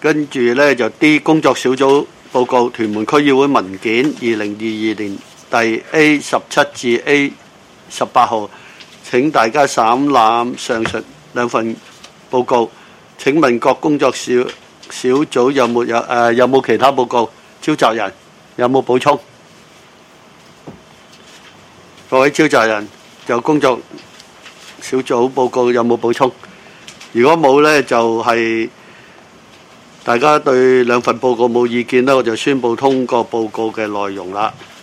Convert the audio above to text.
跟住呢，就 D 工作小組報告屯門區議會文件2022年第 A17至 A18號，請大家審覽上述兩份報告。請問各工作小組有冇其他報告？召集人有冇補充？各位召集人就工作小組報告有冇補充？如果冇呢，就係大家對兩份報告冇意見呢，我就宣布通過報告嘅內容啦。